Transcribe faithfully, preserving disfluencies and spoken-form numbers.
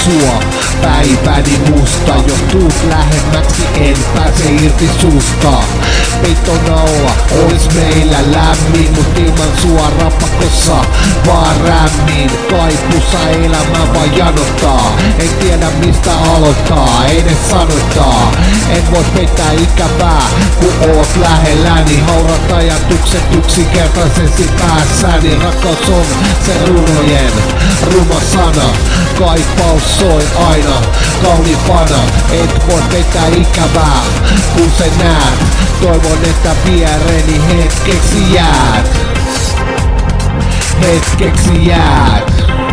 sua. Päiväni musta, jos tuut lähemmäksi en pääse irti susta. Peiton alla olis meillä lämmin, mut ilman sua rapakossa vaan rämmin. Kaipussa elämä vaan janottaa, en tiedä mistä aloittaa, ei edes sanoittaa. En voi peittää ikävää, kun oot lähelläni. Haurat ajatukset yksinkertaisesti päässäni. Rakkaus on se runojen ruma sana. Kaipaus soi aina kauniimpana. Et voi peittää ikävää, kun se näet. Toivon, että viereeni hetkeksi jäät. Hetkeksi jäät.